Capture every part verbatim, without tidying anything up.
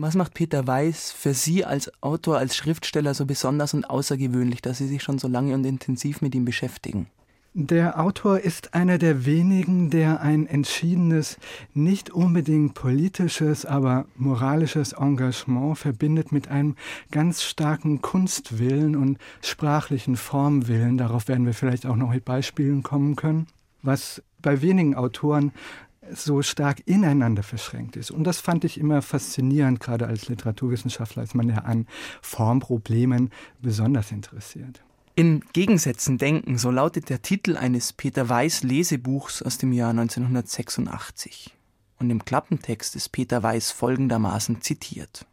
Was macht Peter Weiß für Sie als Autor, als Schriftsteller so besonders und außergewöhnlich, dass Sie sich schon so lange und intensiv mit ihm beschäftigen? Der Autor ist einer der wenigen, der ein entschiedenes, nicht unbedingt politisches, aber moralisches Engagement verbindet mit einem ganz starken Kunstwillen und sprachlichen Formwillen. Darauf werden wir vielleicht auch noch mit Beispielen kommen können, was bei wenigen Autoren so stark ineinander verschränkt ist. Und das fand ich immer faszinierend, gerade als Literaturwissenschaftler, als man ja an Formproblemen besonders interessiert. In Gegensätzen denken, so lautet der Titel eines Peter Weiß Lesebuchs aus dem Jahr neunzehnhundertsechsundachtzig. Und im Klappentext ist Peter Weiß folgendermaßen zitiert.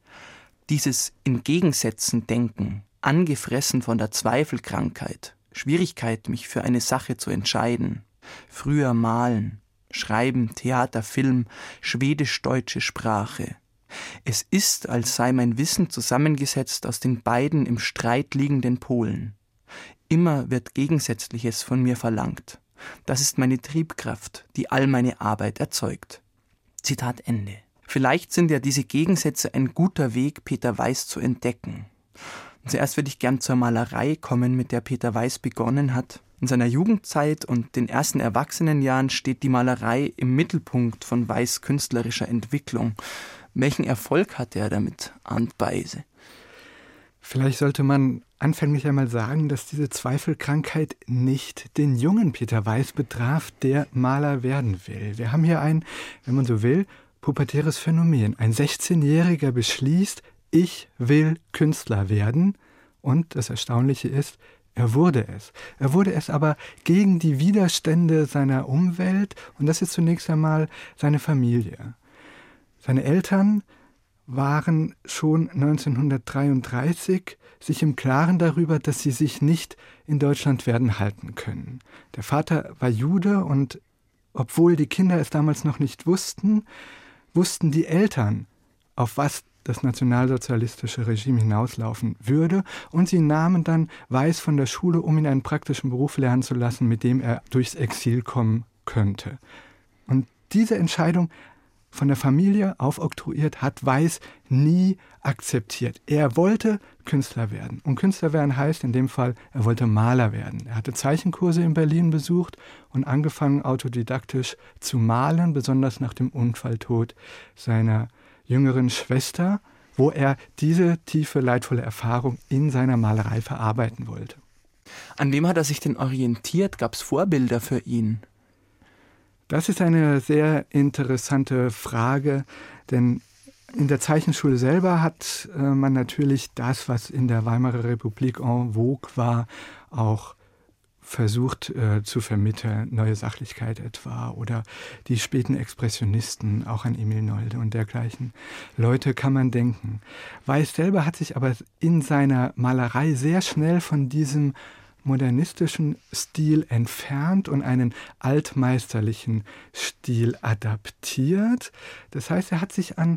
Dieses in Gegensätzen denken, angefressen von der Zweifelkrankheit, Schwierigkeit, mich für eine Sache zu entscheiden, früher malen, schreiben, Theater, Film, schwedisch-deutsche Sprache. Es ist, als sei mein Wissen zusammengesetzt aus den beiden im Streit liegenden Polen. Immer wird Gegensätzliches von mir verlangt. Das ist meine Triebkraft, die all meine Arbeit erzeugt. Zitat Ende. Vielleicht sind ja diese Gegensätze ein guter Weg, Peter Weiß zu entdecken. Und zuerst würde ich gern zur Malerei kommen, mit der Peter Weiß begonnen hat. In seiner Jugendzeit und den ersten Erwachsenenjahren steht die Malerei im Mittelpunkt von Weiß' künstlerischer Entwicklung. Welchen Erfolg hatte er damit, Arndt Beise? Vielleicht sollte man anfänglich einmal sagen, dass diese Zweifelkrankheit nicht den jungen Peter Weiß betraf, der Maler werden will. Wir haben hier ein, wenn man so will, pubertäres Phänomen. Ein sechzehnjähriger beschließt, ich will Künstler werden. Und das Erstaunliche ist, er wurde es. Er wurde es aber gegen die Widerstände seiner Umwelt, und das ist zunächst einmal seine Familie. Seine Eltern waren schon neunzehnhundertdreiunddreißig sich im Klaren darüber, dass sie sich nicht in Deutschland werden halten können. Der Vater war Jude und obwohl die Kinder es damals noch nicht wussten, wussten die Eltern, auf was das nationalsozialistische Regime hinauslaufen würde, und sie nahmen dann Weiß von der Schule, um ihn einen praktischen Beruf lernen zu lassen, mit dem er durchs Exil kommen könnte. Und diese Entscheidung, von der Familie aufoktroyiert, hat Weiß nie akzeptiert. Er wollte Künstler werden. Und Künstler werden heißt in dem Fall, er wollte Maler werden. Er hatte Zeichenkurse in Berlin besucht und angefangen, autodidaktisch zu malen, besonders nach dem Unfalltod seiner jüngeren Schwester, wo er diese tiefe, leidvolle Erfahrung in seiner Malerei verarbeiten wollte. An wem hat er sich denn orientiert? Gab es Vorbilder für ihn? Das ist eine sehr interessante Frage, denn in der Zeichenschule selber hat äh, man natürlich das, was in der Weimarer Republik en vogue war, auch versucht äh, zu vermitteln, neue Sachlichkeit etwa oder die späten Expressionisten, auch an Emil Nolde und dergleichen Leute kann man denken. Weiß selber hat sich aber in seiner Malerei sehr schnell von diesem modernistischen Stil entfernt und einen altmeisterlichen Stil adaptiert. Das heißt, er hat sich an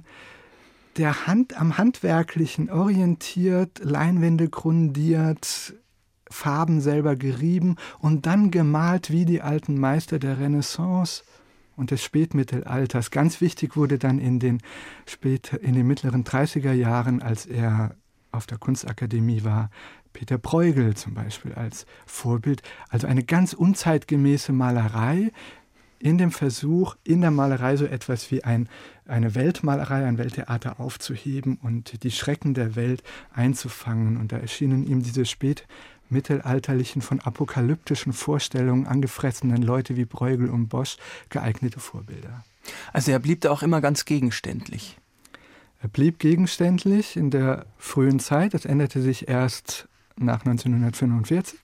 der Hand, am Handwerklichen orientiert, Leinwände grundiert, Farben selber gerieben und dann gemalt wie die alten Meister der Renaissance und des Spätmittelalters. Ganz wichtig wurde dann in den, spät, in den mittleren dreißiger Jahren, als er auf der Kunstakademie war, Peter Bruegel zum Beispiel als Vorbild. Also eine ganz unzeitgemäße Malerei in dem Versuch, in der Malerei so etwas wie ein, eine Weltmalerei, ein Welttheater aufzuheben und die Schrecken der Welt einzufangen. Und da erschienen ihm diese spätmittelalterlichen, von apokalyptischen Vorstellungen angefressenen Leute wie Bruegel und Bosch geeignete Vorbilder. Also er blieb da auch immer ganz gegenständlich. Er blieb gegenständlich in der frühen Zeit. Das änderte sich erst nach neunzehnhundertfünfundvierzig.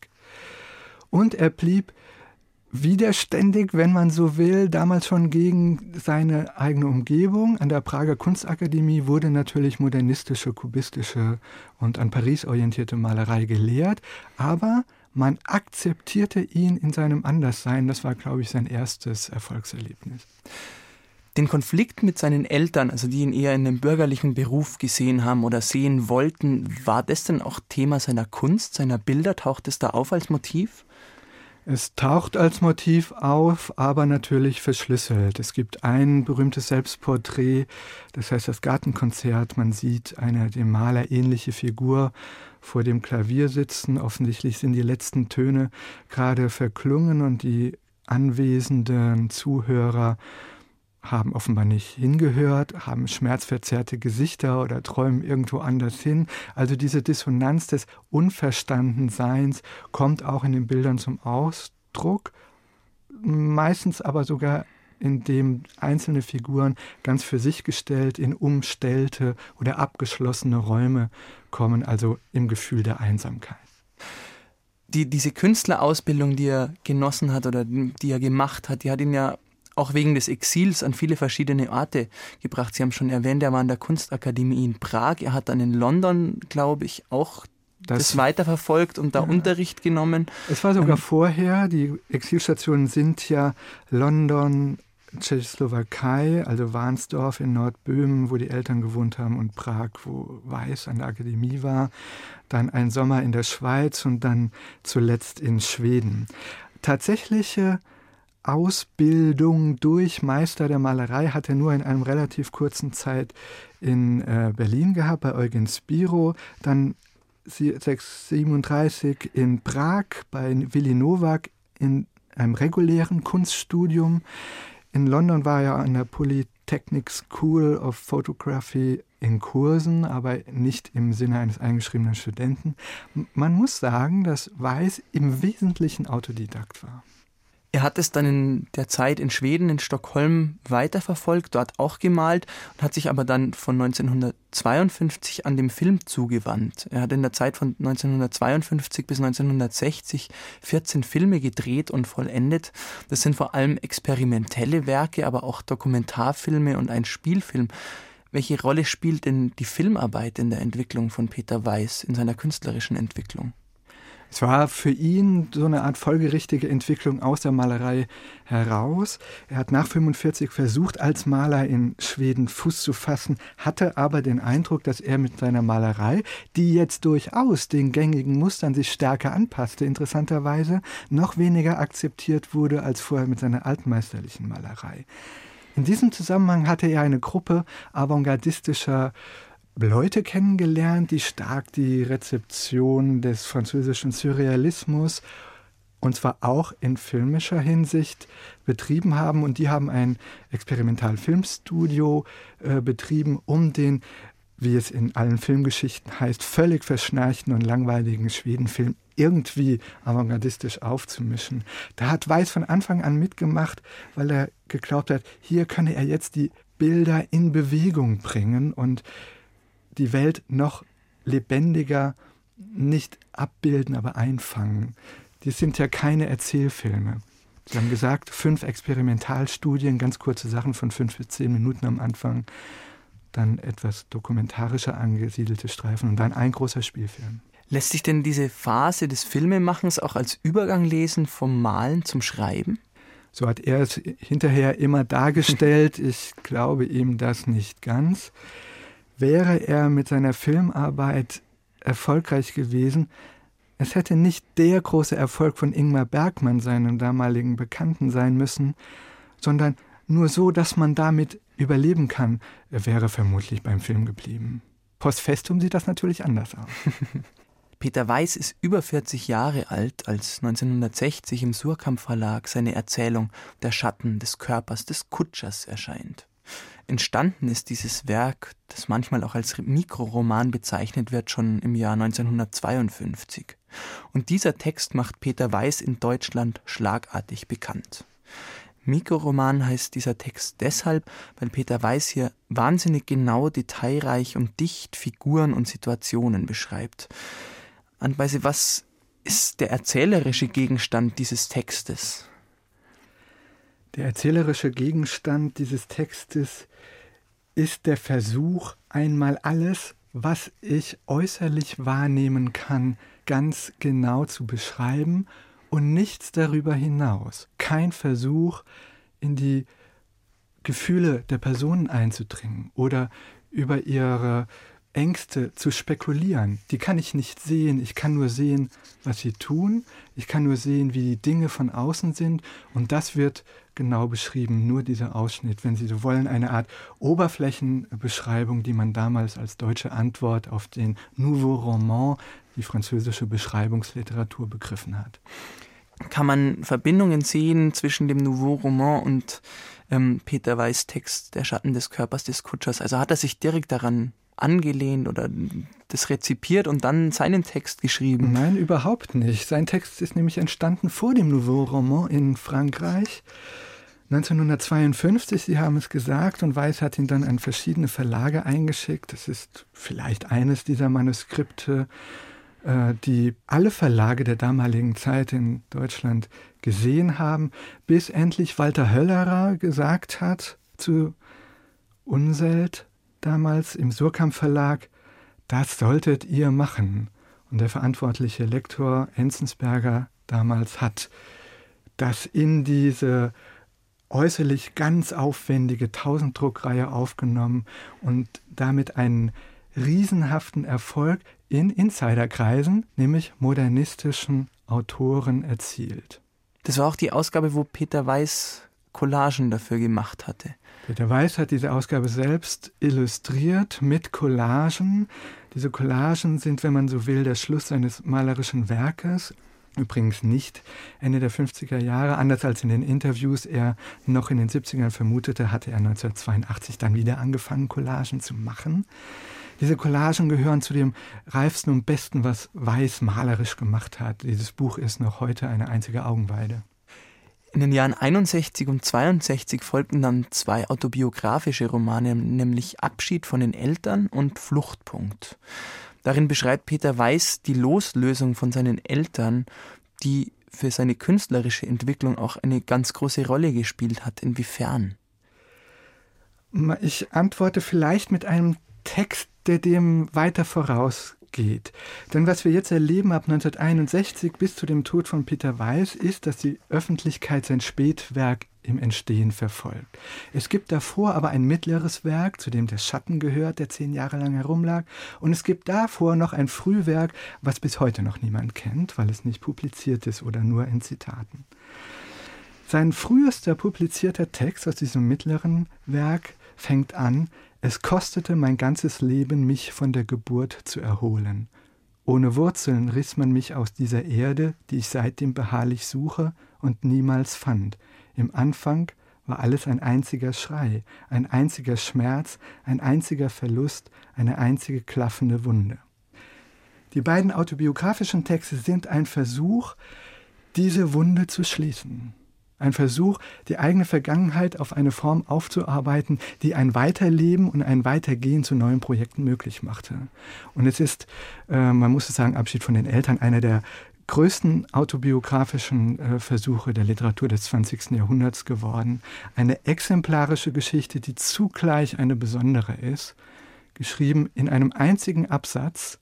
Und er blieb widerständig, wenn man so will, damals schon gegen seine eigene Umgebung. An der Prager Kunstakademie wurde natürlich modernistische, kubistische und an Paris orientierte Malerei gelehrt, aber man akzeptierte ihn in seinem Anderssein. Das war, glaube ich, sein erstes Erfolgserlebnis. Den Konflikt mit seinen Eltern, also die ihn eher in einem bürgerlichen Beruf gesehen haben oder sehen wollten, war das denn auch Thema seiner Kunst, seiner Bilder? Taucht es da auf als Motiv? Es taucht als Motiv auf, aber natürlich verschlüsselt. Es gibt ein berühmtes Selbstporträt, das heißt das Gartenkonzert. Man sieht eine dem Maler ähnliche Figur vor dem Klavier sitzen. Offensichtlich sind die letzten Töne gerade verklungen und die anwesenden Zuhörer haben offenbar nicht hingehört, haben schmerzverzerrte Gesichter oder träumen irgendwo anders hin. Also diese Dissonanz des Unverstandenseins kommt auch in den Bildern zum Ausdruck, meistens aber sogar indem einzelne Figuren ganz für sich gestellt in umstellte oder abgeschlossene Räume kommen, also im Gefühl der Einsamkeit. Die, diese Künstlerausbildung, die er genossen hat oder die er gemacht hat, die hat ihn ja auch wegen des Exils an viele verschiedene Orte gebracht. Sie haben schon erwähnt, er war an der Kunstakademie in Prag. Er hat dann in London, glaube ich, auch das, das weiterverfolgt und da ja. Unterricht genommen. Es war sogar ähm, vorher. Die Exilstationen sind ja London, Tschechoslowakei, also Warnsdorf in Nordböhmen, wo die Eltern gewohnt haben, und Prag, wo Weiß an der Akademie war. Dann ein Sommer in der Schweiz und dann zuletzt in Schweden. Tatsächliche Ausbildung durch Meister der Malerei hat er nur in einem relativ kurzen Zeit in äh, Berlin gehabt, bei Eugen Spiro, dann siebenunddreißig in Prag bei Willi Nowak in einem regulären Kunststudium. In London war er an der Polytechnic School of Photography in Kursen, aber nicht im Sinne eines eingeschriebenen Studenten. Man muss sagen, dass Weiß im Wesentlichen Autodidakt war. Er hat es dann in der Zeit in Schweden, in Stockholm weiterverfolgt, dort auch gemalt und hat sich aber dann von neunzehnhundertzweiundfünfzig an dem Film zugewandt. Er hat in der Zeit von neunzehnhundertzweiundfünfzig bis neunzehnhundertsechzig vierzehn Filme gedreht und vollendet. Das sind vor allem experimentelle Werke, aber auch Dokumentarfilme und ein Spielfilm. Welche Rolle spielt denn die Filmarbeit in der Entwicklung von Peter Weiß, in seiner künstlerischen Entwicklung? Es war für ihn so eine Art folgerichtige Entwicklung aus der Malerei heraus. Er hat nach fünfundvierzig versucht, als Maler in Schweden Fuß zu fassen, hatte aber den Eindruck, dass er mit seiner Malerei, die jetzt durchaus den gängigen Mustern sich stärker anpasste, interessanterweise noch weniger akzeptiert wurde als vorher mit seiner altmeisterlichen Malerei. In diesem Zusammenhang hatte er eine Gruppe avantgardistischer Leute kennengelernt, die stark die Rezeption des französischen Surrealismus, und zwar auch in filmischer Hinsicht, betrieben haben. Und die haben ein Experimentalfilmstudio äh, betrieben, um den, wie es in allen Filmgeschichten heißt, völlig verschnarchten und langweiligen Schwedenfilm irgendwie avantgardistisch aufzumischen. Da hat Weiß von Anfang an mitgemacht, weil er geglaubt hat, hier könne er jetzt die Bilder in Bewegung bringen und die Welt noch lebendiger nicht abbilden, aber einfangen. Die sind ja keine Erzählfilme. Sie haben gesagt, fünf Experimentalstudien, ganz kurze Sachen von fünf bis zehn Minuten am Anfang, dann etwas dokumentarischer angesiedelte Streifen und dann ein großer Spielfilm. Lässt sich denn diese Phase des Filmemachens auch als Übergang lesen vom Malen zum Schreiben? So hat er es hinterher immer dargestellt. Ich glaube ihm das nicht ganz. Wäre er mit seiner Filmarbeit erfolgreich gewesen, es hätte nicht der große Erfolg von Ingmar Bergman, seinem damaligen Bekannten, sein müssen, sondern nur so, dass man damit überleben kann, er wäre vermutlich beim Film geblieben. Post festum sieht das natürlich anders aus. Peter Weiß ist über vierzig Jahre alt, als neunzehnhundertsechzig im Suhrkamp Verlag seine Erzählung Der Schatten des Körpers des Kutschers erscheint. Entstanden ist dieses Werk, das manchmal auch als Mikroroman bezeichnet wird, schon im Jahr neunzehnhundertzweiundfünfzig. Und dieser Text macht Peter Weiß in Deutschland schlagartig bekannt. Mikroroman heißt dieser Text deshalb, weil Peter Weiß hier wahnsinnig genau, detailreich und dicht Figuren und Situationen beschreibt. Anweise, was ist der erzählerische Gegenstand dieses Textes? Der erzählerische Gegenstand dieses Textes ist der Versuch, einmal alles, was ich äußerlich wahrnehmen kann, ganz genau zu beschreiben und nichts darüber hinaus. Kein Versuch, in die Gefühle der Personen einzudringen oder über ihre Ängste zu spekulieren. Die kann ich nicht sehen. Ich kann nur sehen, was sie tun. Ich kann nur sehen, wie die Dinge von außen sind. Und das wird genau beschrieben, nur dieser Ausschnitt, wenn Sie so wollen, eine Art Oberflächenbeschreibung, die man damals als deutsche Antwort auf den Nouveau Roman, die französische Beschreibungsliteratur, begriffen hat. Kann man Verbindungen sehen zwischen dem Nouveau Roman und ähm, Peter Weiß' Text Der Schatten des Körpers des Kutschers? Also hat er sich direkt daran angelehnt oder das rezipiert und dann seinen Text geschrieben? Nein, überhaupt nicht. Sein Text ist nämlich entstanden vor dem Nouveau Roman in Frankreich. neunzehnhundertzweiundfünfzig, Sie haben es gesagt, und Weiß hat ihn dann an verschiedene Verlage eingeschickt. Das ist vielleicht eines dieser Manuskripte, äh, die alle Verlage der damaligen Zeit in Deutschland gesehen haben, bis endlich Walter Höllerer gesagt hat zu Unseld, damals im Surkamp Verlag, das solltet ihr machen. Und der verantwortliche Lektor Enzensberger damals hat das in diese äußerlich ganz aufwendige Tausenddruckreihe aufgenommen und damit einen riesenhaften Erfolg in Insiderkreisen, nämlich modernistischen Autoren, erzielt. Das war auch die Ausgabe, wo Peter Weiß Collagen dafür gemacht hatte. Peter Weiß hat diese Ausgabe selbst illustriert mit Collagen. Diese Collagen sind, wenn man so will, der Schluss seines malerischen Werkes. Übrigens nicht Ende der fünfziger Jahre. Anders als in den Interviews er noch in den siebzigern vermutete, hatte er neunzehnhundertzweiundachtzig dann wieder angefangen, Collagen zu machen. Diese Collagen gehören zu dem reifsten und besten, was Weiß malerisch gemacht hat. Dieses Buch ist noch heute eine einzige Augenweide. In den Jahren einundsechzig und zweiundsechzig folgten dann zwei autobiografische Romane, nämlich Abschied von den Eltern und Fluchtpunkt. Darin beschreibt Peter Weiß die Loslösung von seinen Eltern, die für seine künstlerische Entwicklung auch eine ganz große Rolle gespielt hat. Inwiefern? Ich antworte vielleicht mit einem Text, der dem weiter vorausgeht. Denn was wir jetzt erleben ab neunzehnhunderteinundsechzig bis zu dem Tod von Peter Weiß, ist, dass die Öffentlichkeit sein Spätwerk im Entstehen verfolgt. Es gibt davor aber ein mittleres Werk, zu dem der Schatten gehört, der zehn Jahre lang herumlag. Und es gibt davor noch ein Frühwerk, was bis heute noch niemand kennt, weil es nicht publiziert ist oder nur in Zitaten. Sein frühester publizierter Text aus diesem mittleren Werk fängt an: Es kostete mein ganzes Leben, mich von der Geburt zu erholen. Ohne Wurzeln riss man mich aus dieser Erde, die ich seitdem beharrlich suche und niemals fand. Im Anfang war alles ein einziger Schrei, ein einziger Schmerz, ein einziger Verlust, eine einzige klaffende Wunde. Die beiden autobiografischen Texte sind ein Versuch, diese Wunde zu schließen. Ein Versuch, die eigene Vergangenheit auf eine Form aufzuarbeiten, die ein Weiterleben und ein Weitergehen zu neuen Projekten möglich machte. Und es ist, äh, man muss es sagen, Abschied von den Eltern, einer der größten autobiografischen äh, Versuche der Literatur des zwanzigsten Jahrhunderts geworden. Eine exemplarische Geschichte, die zugleich eine besondere ist, geschrieben in einem einzigen Absatz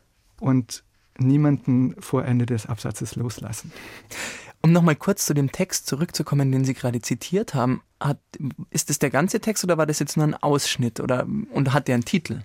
und niemanden vor Ende des Absatzes loslassen. Um nochmal kurz zu dem Text zurückzukommen, den Sie gerade zitiert haben, hat, ist das der ganze Text oder war das jetzt nur ein Ausschnitt oder, und hat der einen Titel?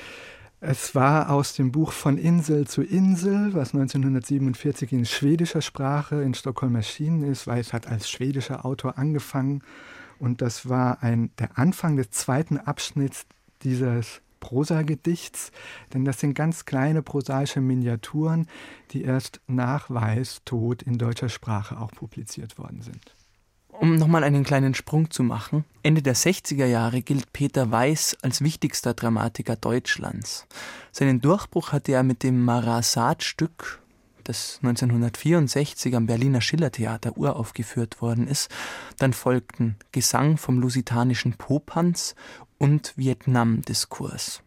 Es war aus dem Buch Von Insel zu Insel, was neunzehnhundertsiebenundvierzig in schwedischer Sprache in Stockholm erschienen ist. Weiß hat als schwedischer Autor angefangen und das war ein, der Anfang des zweiten Abschnitts dieses Prosagedichts, denn das sind ganz kleine prosaische Miniaturen, die erst nach Weiß' Tod in deutscher Sprache auch publiziert worden sind. Um nochmal einen kleinen Sprung zu machen, Ende der sechziger Jahre gilt Peter Weiß als wichtigster Dramatiker Deutschlands. Seinen Durchbruch hatte er mit dem Marat-Sade-Stück, das neunzehnhundertvierundsechzig am Berliner Schillertheater uraufgeführt worden ist. Dann folgten Gesang vom Lusitanischen Popanz und Vietnam-Diskurs.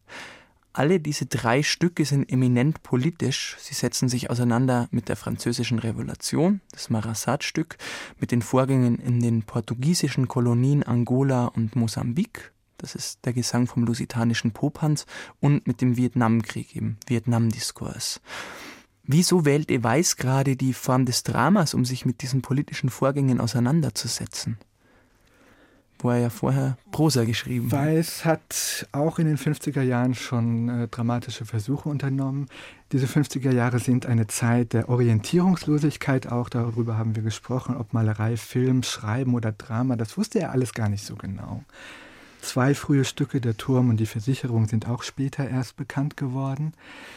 Alle diese drei Stücke sind eminent politisch. Sie setzen sich auseinander mit der französischen Revolution, das Marat-Sade-Stück, mit den Vorgängen in den portugiesischen Kolonien Angola und Mosambik, das ist der Gesang vom Lusitanischen Popanz, und mit dem Vietnamkrieg, eben Vietnam-Diskurs. Wieso wählte Weiß gerade die Form des Dramas, um sich mit diesen politischen Vorgängen auseinanderzusetzen? wo er ja vorher Prosa geschrieben hat. Weiß hat auch in den fünfziger Jahren schon äh, dramatische Versuche unternommen. Diese fünfziger Jahre sind eine Zeit der Orientierungslosigkeit auch. Darüber haben wir gesprochen, ob Malerei, Film, Schreiben oder Drama. Das wusste er alles gar nicht so genau. Zwei frühe Stücke, Der Turm und die Versicherung, sind auch später erst bekannt geworden.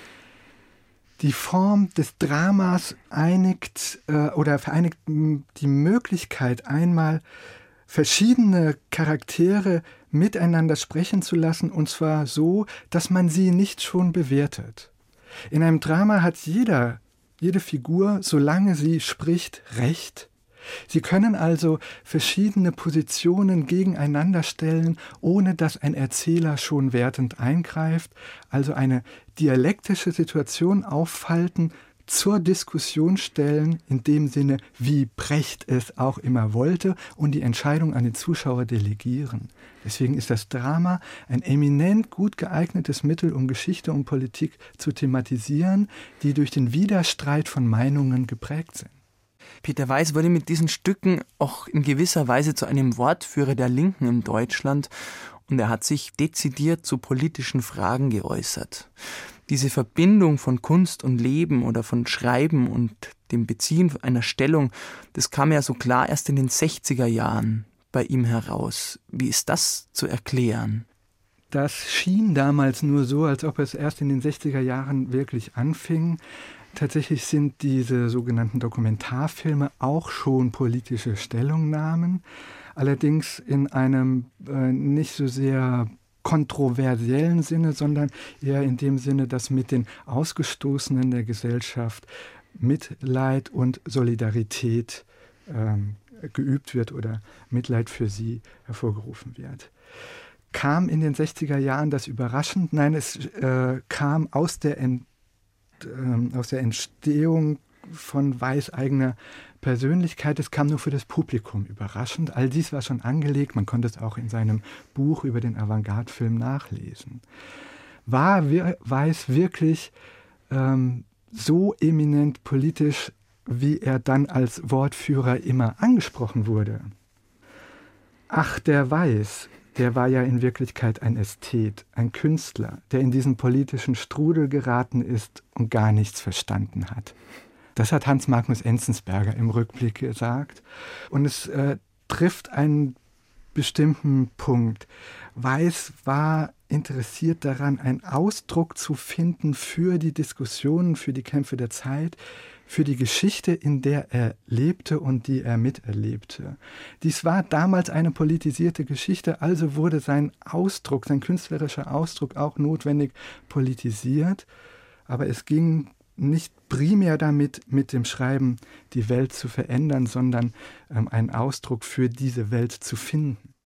Die Form des Dramas einigt äh, oder vereinigt die Möglichkeit, einmal verschiedene Charaktere miteinander sprechen zu lassen, und zwar so, dass man sie nicht schon bewertet. In einem Drama hat jeder, jede Figur, solange sie spricht, Recht. Sie können also verschiedene Positionen gegeneinander stellen, ohne dass ein Erzähler schon wertend eingreift, also eine dialektische Situation auffalten, zur Diskussion stellen, in dem Sinne, wie Brecht es auch immer wollte, und die Entscheidung an den Zuschauer delegieren. Deswegen ist das Drama ein eminent gut geeignetes Mittel, um Geschichte und Politik zu thematisieren, die durch den Widerstreit von Meinungen geprägt sind. Peter Weiß wurde mit diesen Stücken auch in gewisser Weise zu einem Wortführer der Linken in Deutschland, und er hat sich dezidiert zu politischen Fragen geäußert. Diese Verbindung von Kunst und Leben oder von Schreiben und dem Beziehen einer Stellung, das kam ja so klar erst in den sechziger Jahren bei ihm heraus. Wie ist das zu erklären? Das schien damals nur so, als ob es erst in den sechziger Jahren wirklich anfing. Tatsächlich sind diese sogenannten Dokumentarfilme auch schon politische Stellungnahmen, allerdings in einem äh, nicht so sehr kontroversiellen Sinne, sondern eher in dem Sinne, dass mit den Ausgestoßenen der Gesellschaft Mitleid und Solidarität ähm, geübt wird oder Mitleid für sie hervorgerufen wird. Kam in den sechziger Jahren das überraschend? Nein, es äh, kam aus der, Ent, äh, aus der Entstehung von Weiß eigener Persönlichkeit. Es kam nur für das Publikum überraschend. All dies war schon angelegt. Man konnte es auch in seinem Buch über den Avantgarde-Film nachlesen. War Weiß wirklich ähm, so eminent politisch, wie er dann als Wortführer immer angesprochen wurde? Ach, der Weiß, der war ja in Wirklichkeit ein Ästhet, ein Künstler, der in diesen politischen Strudel geraten ist und gar nichts verstanden hat. Das hat Hans Magnus Enzensberger im Rückblick gesagt. Und es äh, trifft einen bestimmten Punkt. Weiß war interessiert daran, einen Ausdruck zu finden für die Diskussionen, für die Kämpfe der Zeit, für die Geschichte, in der er lebte und die er miterlebte. Dies war damals eine politisierte Geschichte, also wurde sein Ausdruck, sein künstlerischer Ausdruck auch notwendig politisiert. Aber es ging nicht primär damit, mit dem Schreiben die Welt zu verändern, sondern ähm, einen Ausdruck für diese Welt zu finden.